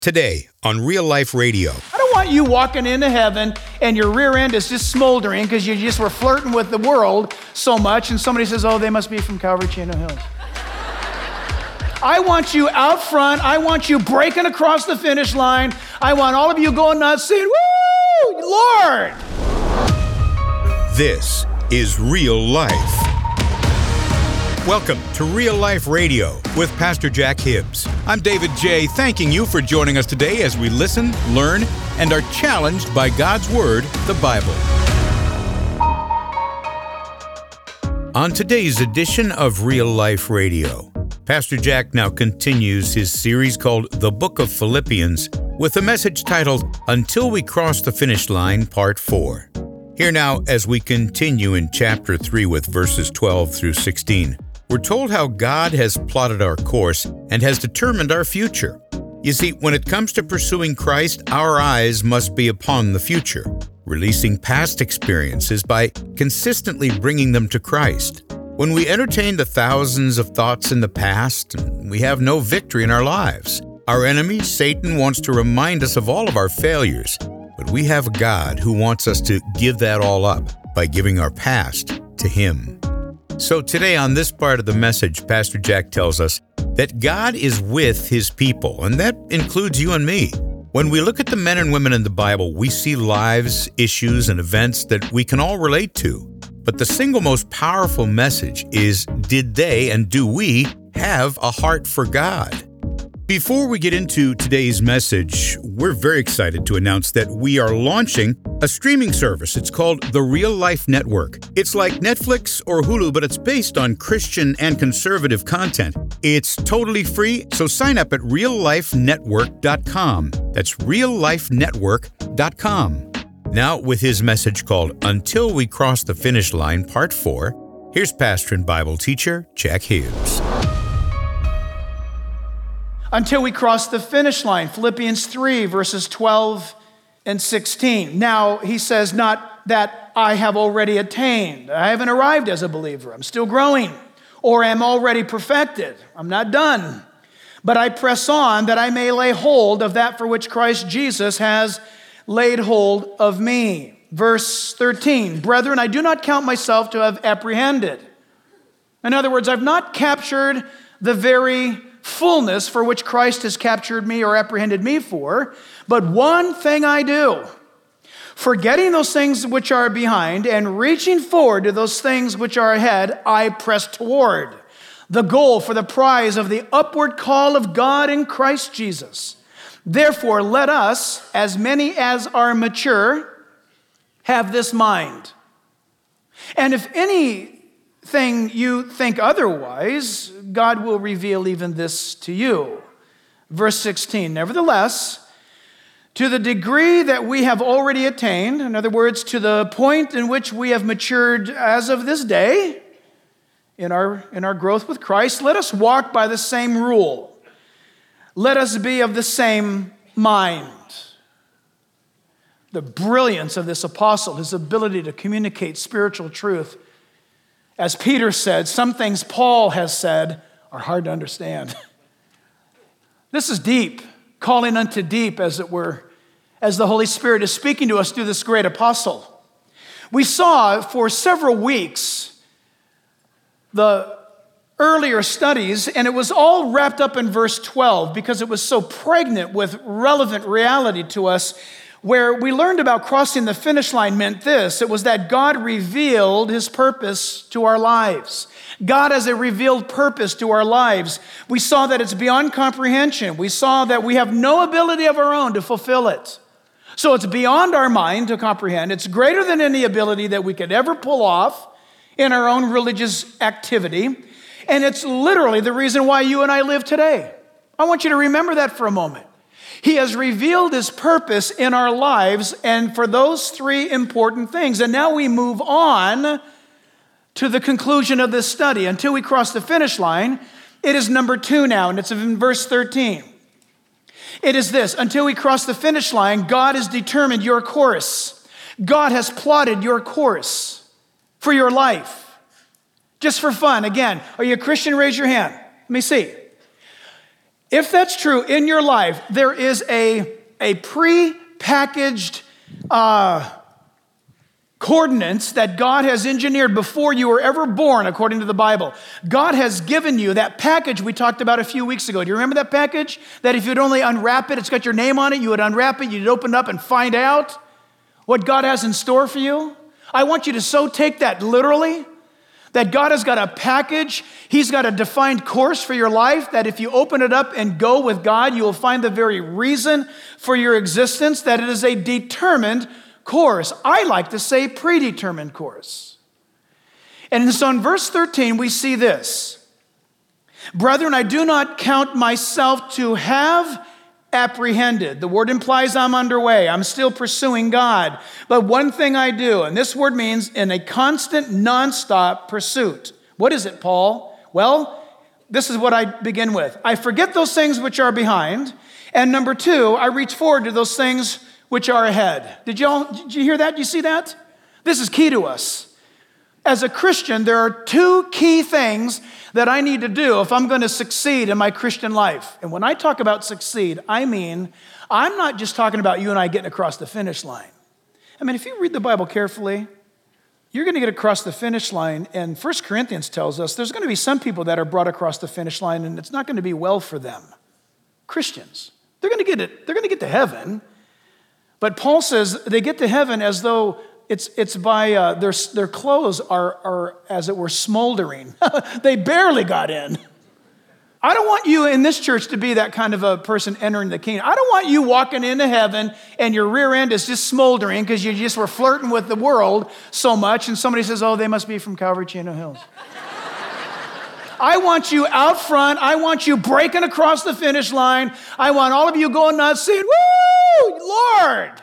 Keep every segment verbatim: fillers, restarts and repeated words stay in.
Today on Real Life Radio. I don't want you walking into heaven and your rear end is just smoldering because you just were flirting with the world so much and somebody says, oh, they must be from Calvary Chino Hills. I want you out front. I want you breaking across the finish line. I want all of you going nuts saying, woo, Lord. This is Real Life. Welcome to Real Life Radio with Pastor Jack Hibbs. I'm David J., thanking you for joining us today as we listen, learn, and are challenged by God's Word, the Bible. On today's edition of Real Life Radio, Pastor Jack now continues his series called The Book of Philippians with a message titled Until We Cross the Finish Line, Part four. Here now, as we continue in chapter three with verses twelve through sixteen, we're told how God has plotted our course and has determined our future. You see, when it comes to pursuing Christ, our eyes must be upon the future, releasing past experiences by consistently bringing them to Christ. When we entertain the thousands of thoughts in the past, we have no victory in our lives. Our enemy, Satan, wants to remind us of all of our failures, but we have a God who wants us to give that all up by giving our past to Him. So today on this part of the message, Pastor Jack tells us that God is with His people, and that includes you and me. When we look at the men and women in the Bible, we see lives, issues, and events that we can all relate to. But the single most powerful message is, did they and do we have a heart for God? Before we get into today's message, we're very excited to announce that we are launching a streaming service. It's called the Real Life Network. It's like Netflix or Hulu, but it's based on Christian and conservative content. It's totally free, so sign up at real life network dot com. That's real life network dot com. Now, with his message called Until We Cross the Finish Line, Part four, here's pastor and Bible teacher Jack Hibbs. Until we cross the finish line, Philippians three, verses twelve and sixteen. Now, he says, not that I have already attained. I haven't arrived as a believer. I'm still growing. Or am already perfected. I'm not done. But I press on that I may lay hold of that for which Christ Jesus has laid hold of me. Verse thirteen, brethren, I do not count myself to have apprehended. In other words, I've not captured the very fullness for which Christ has captured me or apprehended me for, but one thing I do, forgetting those things which are behind and reaching forward to those things which are ahead, I press toward the goal for the prize of the upward call of God in Christ Jesus. Therefore, let us, as many as are mature, have this mind. And if anything you think otherwise, God will reveal even this to you. Verse sixteen, nevertheless, to the degree that we have already attained, in other words, to the point in which we have matured as of this day, in our, in our growth with Christ, let us walk by the same rule. Let us be of the same mind. The brilliance of this apostle, his ability to communicate spiritual truth. As Peter said, some things Paul has said are hard to understand. This is deep, calling unto deep, as it were, as the Holy Spirit is speaking to us through this great apostle. We saw for several weeks the earlier studies, and it was all wrapped up in verse twelve because it was so pregnant with relevant reality to us, where we learned about crossing the finish line meant this. It was that God revealed His purpose to our lives. God has a revealed purpose to our lives. We saw that it's beyond comprehension. We saw that we have no ability of our own to fulfill it. So it's beyond our mind to comprehend. It's greater than any ability that we could ever pull off in our own religious activity. And it's literally the reason why you and I live today. I want you to remember that for a moment. He has revealed His purpose in our lives, and for those three important things. And now we move on to the conclusion of this study. Until we cross the finish line, it is number two now, and it's in verse thirteen. It is this: until we cross the finish line, God has determined your course. God has plotted your course for your life. Just for fun, again, are you a Christian? Raise your hand. Let me see. If that's true in your life, there is a, a pre-packaged uh, coordinates that God has engineered before you were ever born, according to the Bible. God has given you that package we talked about a few weeks ago. Do you remember that package? That if you'd only unwrap it, it's got your name on it, you would unwrap it, you'd open it up and find out what God has in store for you. I want you to so take that literally, that God has got a package, He's got a defined course for your life, that if you open it up and go with God, you will find the very reason for your existence, that it is a determined course. I like to say predetermined course. And so in verse thirteen, we see this. Brethren, I do not count myself to have apprehended. The word implies I'm underway. I'm still pursuing God. But one thing I do, and this word means in a constant, nonstop pursuit. What is it, Paul? Well, this is what I begin with. I forget those things which are behind. And number two, I reach forward to those things which are ahead. Did y'all, did you hear that? Did you see that? This is key to us. As a Christian, there are two key things that I need to do if I'm going to succeed in my Christian life. And when I talk about succeed, I mean, I'm not just talking about you and I getting across the finish line. I mean, if you read the Bible carefully, you're going to get across the finish line. And First Corinthians tells us there's going to be some people that are brought across the finish line and it's not going to be well for them. Christians. They're going to get it. They're going to get to heaven. But Paul says they get to heaven as though it's it's by, uh, their, their clothes are, are, as it were, smoldering. They barely got in. I don't want you in this church to be that kind of a person entering the kingdom. I don't want you walking into heaven and your rear end is just smoldering because you just were flirting with the world so much and somebody says, oh, they must be from Calvary Chino Hills. I want you out front. I want you breaking across the finish line. I want all of you going nuts saying, woo, Lord.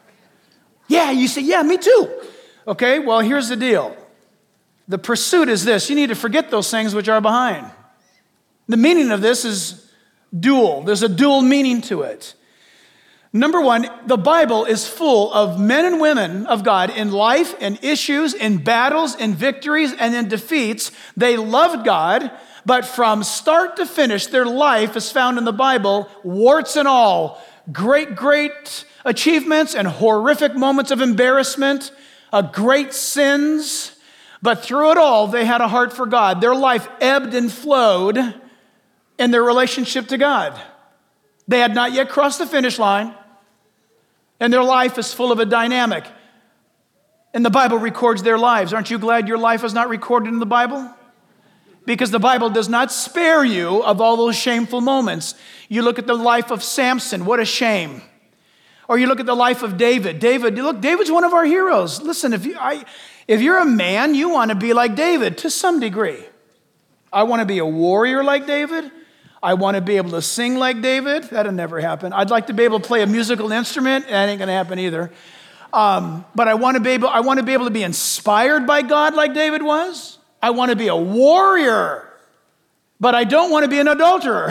Yeah, you say, yeah, me too. Okay, well, here's the deal. The pursuit is this. You need to forget those things which are behind. The meaning of this is dual. There's a dual meaning to it. Number one, the Bible is full of men and women of God in life, in issues, in battles, in victories, and in defeats. They loved God, but from start to finish, their life is found in the Bible, warts and all. Great, great achievements and horrific moments of embarrassment, uh, great sins. But through it all, they had a heart for God. Their life ebbed and flowed in their relationship to God. They had not yet crossed the finish line, and their life is full of a dynamic. And the Bible records their lives. Aren't you glad your life is not recorded in the Bible? Because the Bible does not spare you of all those shameful moments. You look at the life of Samson, what a shame. Or you look at the life of David. David, look, David's one of our heroes. Listen, if, you, I, if you're a man, you want to be like David to some degree. I want to be a warrior like David. I want to be able to sing like David. That'll never happen. I'd like to be able to play a musical instrument. That ain't going to happen either. Um, but I want to be able, I want to be able to be inspired by God like David was. I want to be a warrior. But I don't want to be an adulterer.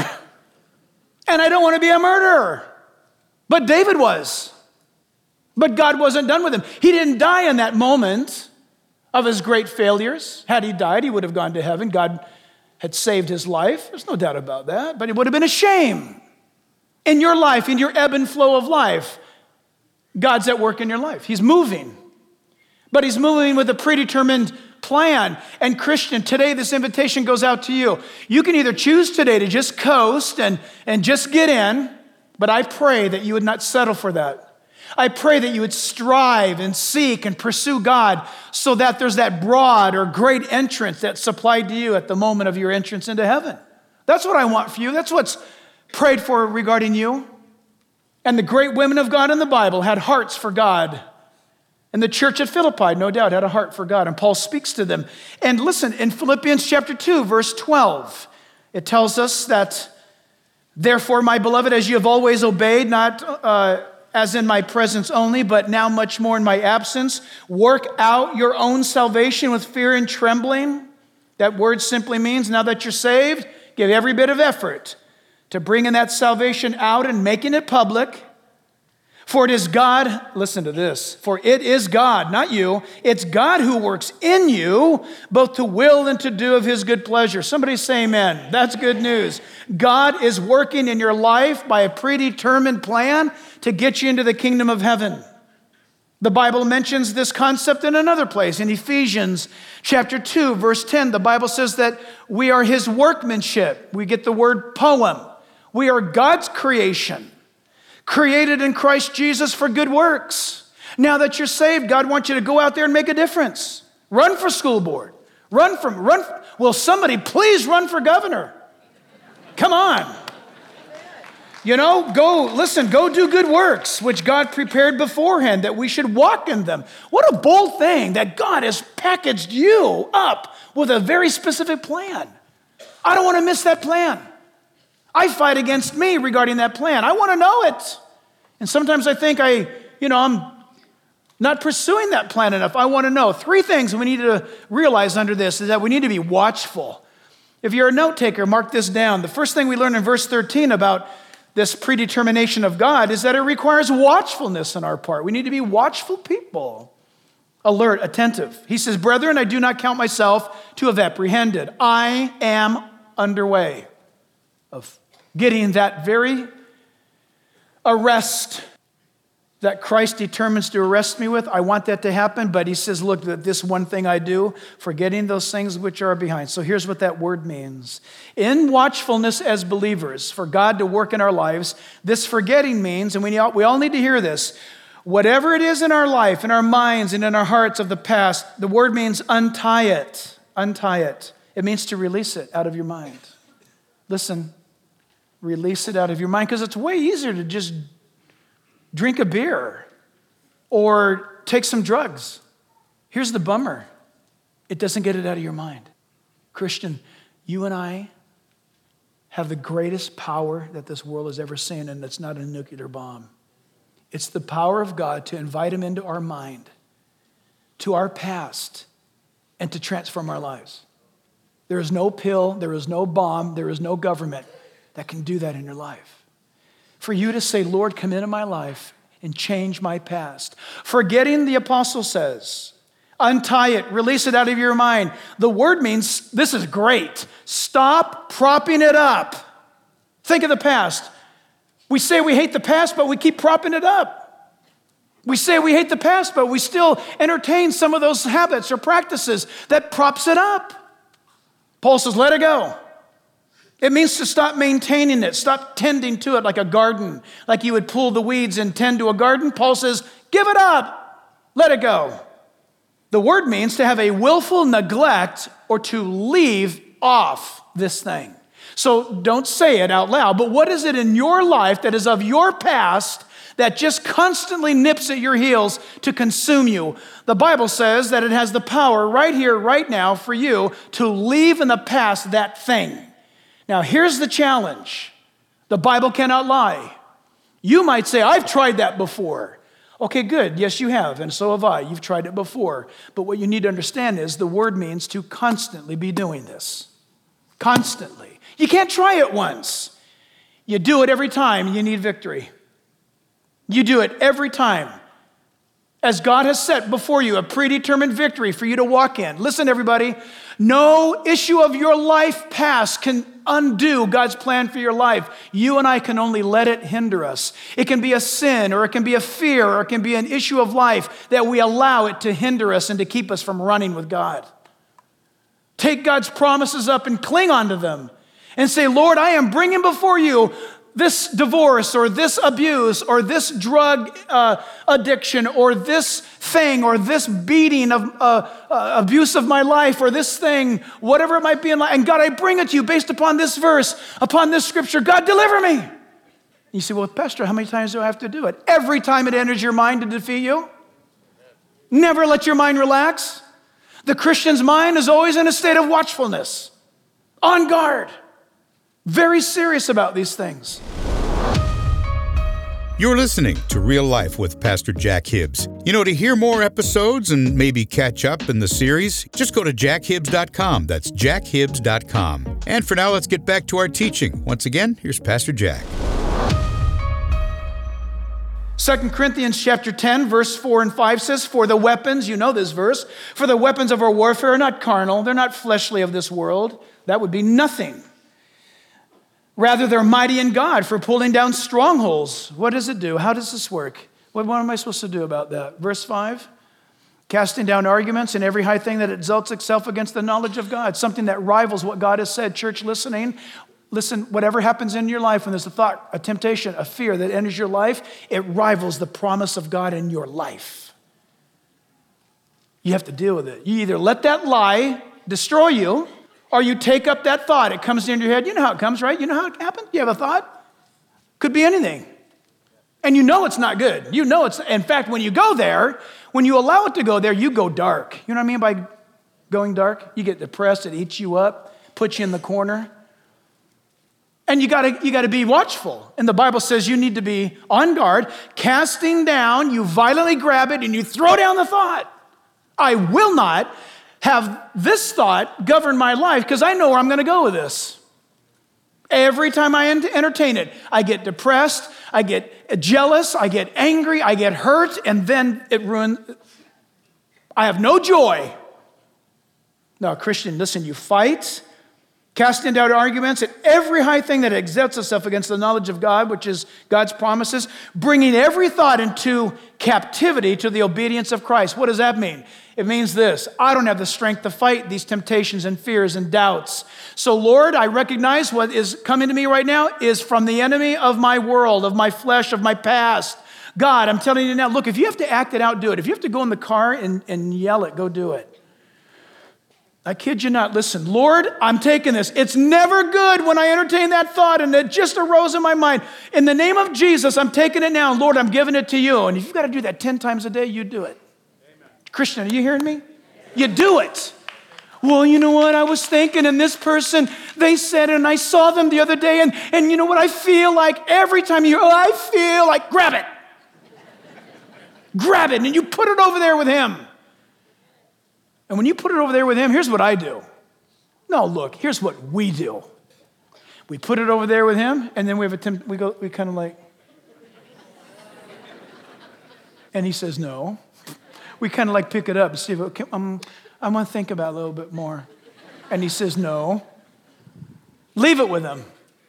And I don't want to be a murderer. But David was. But God wasn't done with him. He didn't die in that moment of his great failures. Had he died, he would have gone to heaven. God had saved his life. There's no doubt about that. But it would have been a shame. In your life, in your ebb and flow of life, God's at work in your life. He's moving. But he's moving with a predetermined plan. And Christian, today this invitation goes out to you. You can either choose today to just coast and, and just get in, but I pray that you would not settle for that. I pray that you would strive and seek and pursue God so that there's that broad or great entrance that's supplied to you at the moment of your entrance into heaven. That's what I want for you. That's what's prayed for regarding you. And the great women of God in the Bible had hearts for God. And the church at Philippi, no doubt, had a heart for God. And Paul speaks to them. And listen, in Philippians chapter two, verse twelve, it tells us that, therefore, my beloved, as you have always obeyed, not uh, as in my presence only, but now much more in my absence, work out your own salvation with fear and trembling. That word simply means, now that you're saved, give every bit of effort to bringing that salvation out and making it public. For it is God, listen to this, for it is God, not you, it's God who works in you, both to will and to do of his good pleasure. Somebody say amen. That's good news. God is working in your life by a predetermined plan to get you into the kingdom of heaven. The Bible mentions this concept in another place. In Ephesians chapter two, verse ten, the Bible says that we are his workmanship. We get the word poem. We are God's creation, created in Christ Jesus for good works. Now that you're saved, God wants you to go out there and make a difference. Run for school board. Run from, run. Will somebody please run for governor? Come on. You know, go, listen, go do good works, which God prepared beforehand, that we should walk in them. What a bold thing that God has packaged you up with a very specific plan. I don't want to miss that plan. I fight against me regarding that plan. I want to know it. And sometimes I think I, you know, I'm not pursuing that plan enough. I want to know. Three things we need to realize under this is that we need to be watchful. If you're a note taker, mark this down. The first thing we learn in verse thirteen about this predetermination of God is that it requires watchfulness on our part. We need to be watchful people, alert, attentive. He says, brethren, I do not count myself to have apprehended. I am underway of getting that very arrest that Christ determines to arrest me with. I want that to happen, but he says, look, this one thing I do, forgetting those things which are behind. So here's what that word means. In watchfulness as believers, for God to work in our lives, this forgetting means, and we all, we all need to hear this, whatever it is in our life, in our minds, and in our hearts of the past, the word means untie it, untie it. It means to release it out of your mind. Listen, release it out of your mind, because it's way easier to just drink a beer or take some drugs. Here's the bummer. It doesn't get it out of your mind. Christian, you and I have the greatest power that this world has ever seen, and it's not a nuclear bomb. It's the power of God to invite him into our mind, to our past, and to transform our lives. There is no pill, there is no bomb, there is no government that can do that in your life. For you to say, Lord, come into my life and change my past. Forgetting, the apostle says, untie it, release it out of your mind. The word means, this is great, stop propping it up. Think of the past. We say we hate the past, but we keep propping it up. We say we hate the past, but we still entertain some of those habits or practices that props it up. Paul says, let it go. It means to stop maintaining it, stop tending to it like a garden, like you would pull the weeds and tend to a garden. Paul says, give it up, let it go. The word means to have a willful neglect or to leave off this thing. So don't say it out loud, but what is it in your life that is of your past that just constantly nips at your heels to consume you? The Bible says that it has the power right here, right now for you to leave in the past that thing. Now, here's the challenge. The Bible cannot lie. You might say, I've tried that before. Okay, good. Yes, you have, and so have I. You've tried it before. But what you need to understand is the word means to constantly be doing this. Constantly. You can't try it once. You do it every time you need victory. You do it every time. As God has set before you a predetermined victory for you to walk in. Listen, everybody, no issue of your life past can undo God's plan for your life. You and I can only let it hinder us. It can be a sin, or it can be a fear, or it can be an issue of life that we allow it to hinder us and to keep us from running with God. Take God's promises up and cling onto them and say, Lord, I am bringing before you this divorce or this abuse or this drug uh, addiction or this thing or this beating of uh, uh, abuse of my life or this thing, whatever it might be in life. And God, I bring it to you based upon this verse, upon this scripture. God, deliver me. You say, well, Pastor, how many times do I have to do it? Every time it enters your mind to defeat you. Never let your mind relax. The Christian's mind is always in a state of watchfulness, on guard. Very serious about these things. You're listening to Real Life with Pastor Jack Hibbs. You know, to hear more episodes and maybe catch up in the series, just go to jack hibbs dot com. That's jack hibbs dot com. And for now, let's get back to our teaching. Once again, here's Pastor Jack. Second Corinthians chapter ten, verse four and five says, for the weapons, you know this verse, for the weapons of our warfare are not carnal, they're not fleshly of this world. That would be nothing. Rather, they're mighty in God for pulling down strongholds. What does it do? How does this work? What, what am I supposed to do about that? Verse five, casting down arguments and every high thing that exalts itself against the knowledge of God, something that rivals what God has said. Church listening, listen, whatever happens in your life, when there's a thought, a temptation, a fear that enters your life, it rivals the promise of God in your life. You have to deal with it. You either let that lie destroy you, or you take up that thought. It comes into your head. You know how it comes, right? You know how it happened? You have a thought? Could be anything. And you know it's not good. You know it's, in fact, when you go there, when you allow it to go there, you go dark. You know what I mean by going dark? You get depressed, it eats you up, puts you in the corner. And you gotta, you gotta be watchful. And the Bible says you need to be on guard, casting down, you violently grab it and you throw down the thought. I will not have this thought govern my life because I know where I'm gonna go with this. Every time I entertain it, I get depressed, I get jealous, I get angry, I get hurt, and then it ruins. I have no joy. Now, Christian, listen, you fight, casting down arguments at every high thing that exalts itself against the knowledge of God, which is God's promises, bringing every thought into captivity to the obedience of Christ. What does that mean? It means this: I don't have the strength to fight these temptations and fears and doubts. So, Lord, I recognize what is coming to me right now is from the enemy of my world, of my flesh, of my past. God, I'm telling you now, look, if you have to act it out, do it. If you have to go in the car and, and yell it, go do it. I kid you not. Listen, Lord, I'm taking this. It's never good when I entertain that thought and it just arose in my mind. In the name of Jesus, I'm taking it now. Lord, I'm giving it to you. And if you've got to do that ten times a day, you do it. Amen. Christian, are you hearing me? You do it. Well, you know what? I was thinking, and this person, they said, and I saw them the other day, and, and you know what? I feel like every time you, oh, I feel like, grab it. Grab it, and you put it over there with him. And when you put it over there with him, here's what I do. No, look, here's what we do. We put it over there with him, and then we have a temp- we go, we kind of like, and he says no. We kind of like pick it up and see if okay, um, I want to think about it a little bit more. And he says no. Leave it with him.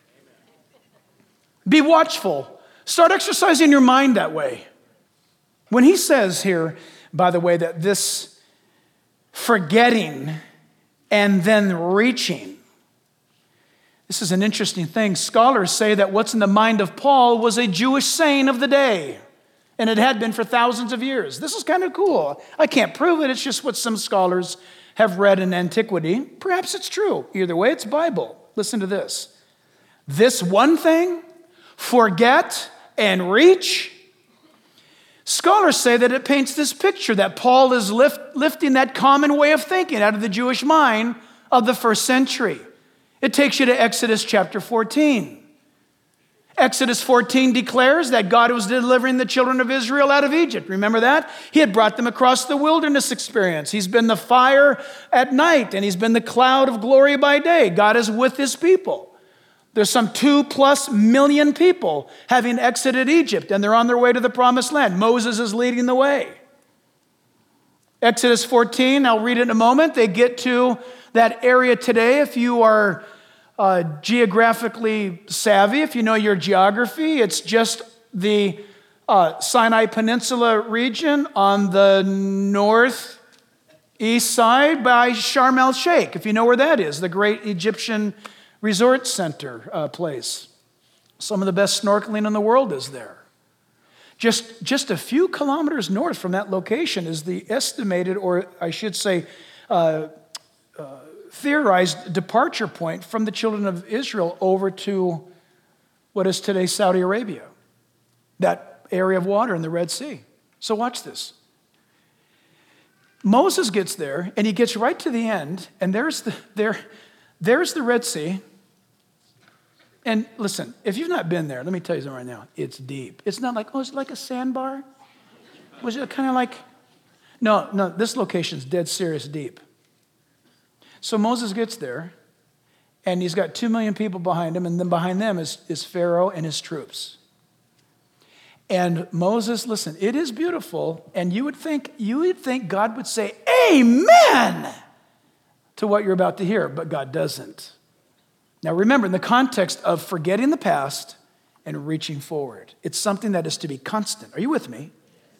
Be watchful. Start exercising your mind that way. When he says here, by the way, that this forgetting and then reaching. This is an interesting thing. Scholars say that what's in the mind of Paul was a Jewish saying of the day, and it had been for thousands of years. This is kind of cool. I can't prove it. It's just what some scholars have read in antiquity. Perhaps it's true. Either way, it's Bible. Listen to this. This one thing, forget and reach. Scholars say that it paints this picture that Paul is lift, lifting that common way of thinking out of the Jewish mind of the first century. It takes you to Exodus chapter fourteen. Exodus fourteen declares that God was delivering the children of Israel out of Egypt. Remember that? He had brought them across the wilderness experience. He's been the fire at night, and he's been the cloud of glory by day. God is with his people. There's some two plus million people having exited Egypt, and they're on their way to the promised land. Moses is leading the way. Exodus fourteen, I'll read it in a moment. They get to that area today. If you are uh, geographically savvy, if you know your geography, it's just the uh, Sinai Peninsula region on the northeast side by Sharm el-Sheikh, if you know where that is, the great Egyptian resort center uh, place. Some of the best snorkeling in the world is there. Just, just a few kilometers north from that location is the estimated, or I should say, uh, uh, theorized departure point from the children of Israel over to what is today Saudi Arabia, that area of water in the Red Sea. So watch this. Moses gets there, and he gets right to the end, and there's the there. There's the Red Sea. And listen, if you've not been there, let me tell you something right now. It's deep. It's not like, oh, it's like a sandbar? Was it kind of like, no, no, this location's dead serious deep. So Moses gets there, and he's got two million people behind him, and then behind them is, is Pharaoh and his troops. And Moses, listen, it is beautiful, and you would think, you would think God would say, amen, to what you're about to hear, but God doesn't. Now remember, in the context of forgetting the past and reaching forward, it's something that is to be constant. Are you with me?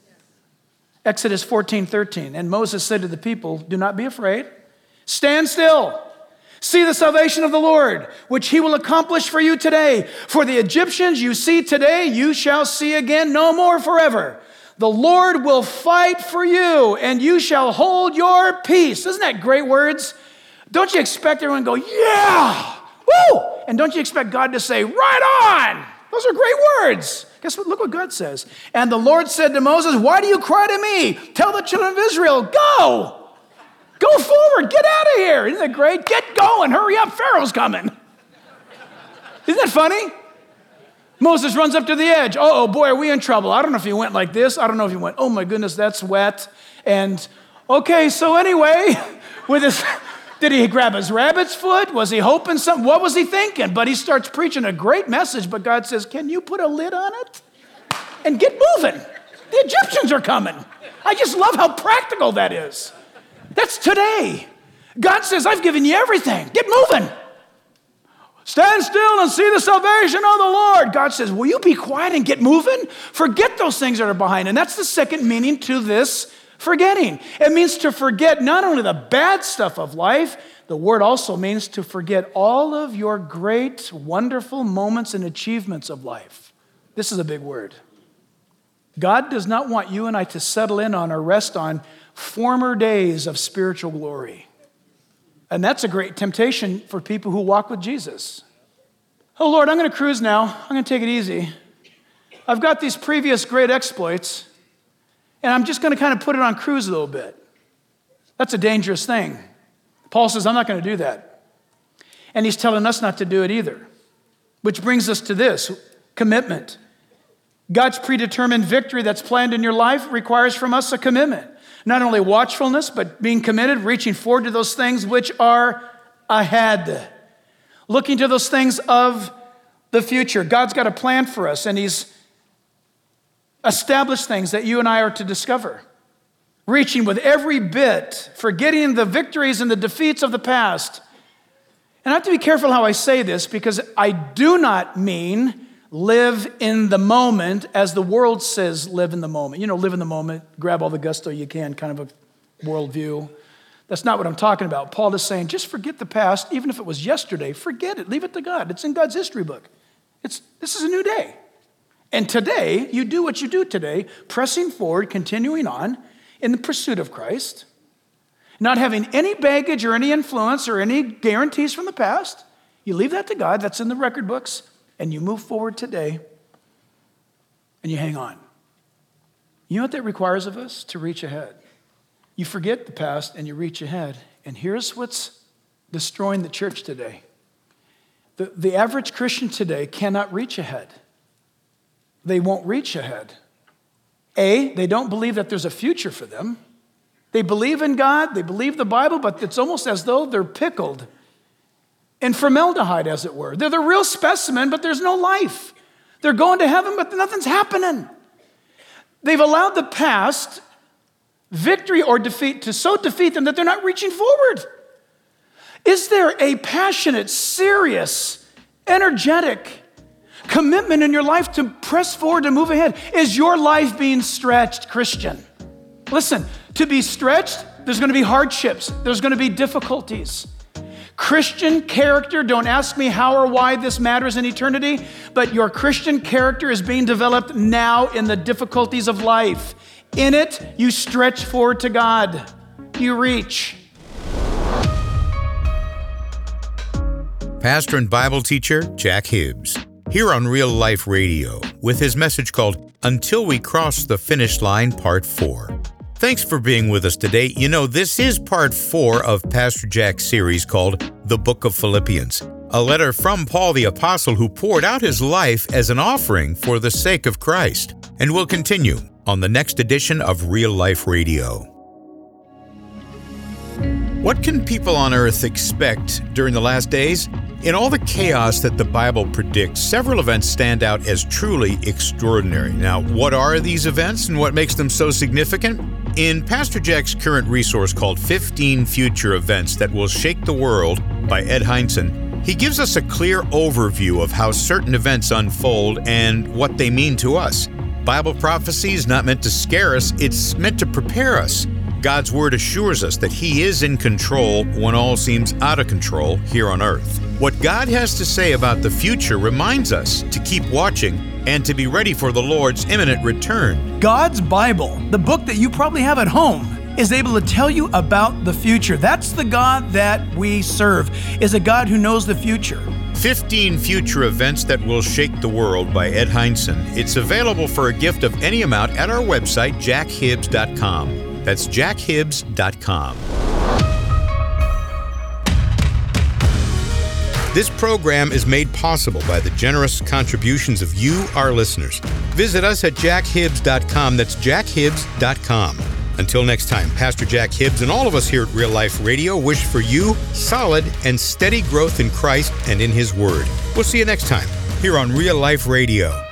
Exodus fourteen thirteen, and Moses said to the people, do not be afraid. Stand still. See the salvation of the Lord, which he will accomplish for you today. For the Egyptians you see today, you shall see again no more forever. The Lord will fight for you, and you shall hold your peace. Isn't that great words? Don't you expect everyone to go, yeah, woo! And don't you expect God to say, right on? Those are great words. Guess what? Look what God says. And the Lord said to Moses, why do you cry to me? Tell the children of Israel, go! Go forward, get out of here. Isn't that great? Get going, hurry up, Pharaoh's coming. Isn't that funny? Moses runs up to the edge. Oh boy, are we in trouble? I don't know if he went like this. I don't know if he went, oh my goodness, that's wet. And okay, so anyway, with his, did he grab his rabbit's foot? Was he hoping something? What was he thinking? But he starts preaching a great message, but God says, can you put a lid on it? And get moving. The Egyptians are coming. I just love how practical that is. That's today. God says, I've given you everything. Get moving. Stand still and see the salvation of the Lord. God says, will you be quiet and get moving? Forget those things that are behind. And that's the second meaning to this forgetting. It means to forget not only the bad stuff of life, the word also means to forget all of your great, wonderful moments and achievements of life. This is a big word. God does not want you and I to settle in on or rest on former days of spiritual glory. And that's a great temptation for people who walk with Jesus. Oh, Lord, I'm going to cruise now. I'm going to take it easy. I've got these previous great exploits, and I'm just going to kind of put it on cruise a little bit. That's a dangerous thing. Paul says, I'm not going to do that. And he's telling us not to do it either. Which brings us to this, commitment. God's predetermined victory that's planned in your life requires from us a commitment. Not only watchfulness, but being committed, reaching forward to those things which are ahead. Looking to those things of the future. God's got a plan for us, and he's established things that you and I are to discover. Reaching with every bit, forgetting the victories and the defeats of the past. And I have to be careful how I say this, because I do not mean live in the moment as the world says live in the moment. You know, live in the moment, grab all the gusto you can, kind of a worldview. That's not what I'm talking about. Paul is saying, just forget the past, even if it was yesterday. Forget it. Leave it to God. It's in God's history book. It's This is a new day. And today, you do what you do today, pressing forward, continuing on in the pursuit of Christ, not having any baggage or any influence or any guarantees from the past. You leave that to God. That's in the record books. And you move forward today, and you hang on. You know what that requires of us? To reach ahead. You forget the past, and you reach ahead. And here's what's destroying the church today. The, the average Christian today cannot reach ahead. They won't reach ahead. A, they don't believe that there's a future for them. They believe in God, they believe the Bible, but it's almost as though they're pickled in formaldehyde, as it were. They're the real specimen, but there's no life. They're going to heaven, but nothing's happening. They've allowed the past, victory or defeat, to so defeat them that they're not reaching forward. Is there a passionate, serious, energetic commitment in your life to press forward, to move ahead? Is your life being stretched, Christian? Listen, to be stretched, there's going to be hardships. There's going to be difficulties. Christian character, don't ask me how or why this matters in eternity, but your Christian character is being developed now in the difficulties of life. In it, you stretch forward to God. You reach. Pastor and Bible teacher Jack Hibbs, here on Real Life Radio, with his message called Until We Cross the Finish Line, Part four. Thanks for being with us today. You know, this is part four of Pastor Jack's series called The Book of Philippians, a letter from Paul the Apostle who poured out his life as an offering for the sake of Christ. And we'll continue on the next edition of Real Life Radio. What can people on earth expect during the last days? In all the chaos that the Bible predicts, several events stand out as truly extraordinary. Now, what are these events and what makes them so significant? In Pastor Jack's current resource called fifteen Future Events That Will Shake the World by Ed Hindson, he gives us a clear overview of how certain events unfold and what they mean to us. Bible prophecy is not meant to scare us, it's meant to prepare us. God's Word assures us that He is in control when all seems out of control here on earth. What God has to say about the future reminds us to keep watching and to be ready for the Lord's imminent return. God's Bible, the book that you probably have at home, is able to tell you about the future. That's the God that we serve, is a God who knows the future. fifteen Future Events That Will Shake the World by Ed Hindson. It's available for a gift of any amount at our website, jack hibbs dot com. That's jack hibbs dot com. This program is made possible by the generous contributions of you, our listeners. Visit us at jack hibbs dot com. That's jack hibbs dot com. Until next time, Pastor Jack Hibbs and all of us here at Real Life Radio wish for you solid and steady growth in Christ and in His Word. We'll see you next time here on Real Life Radio.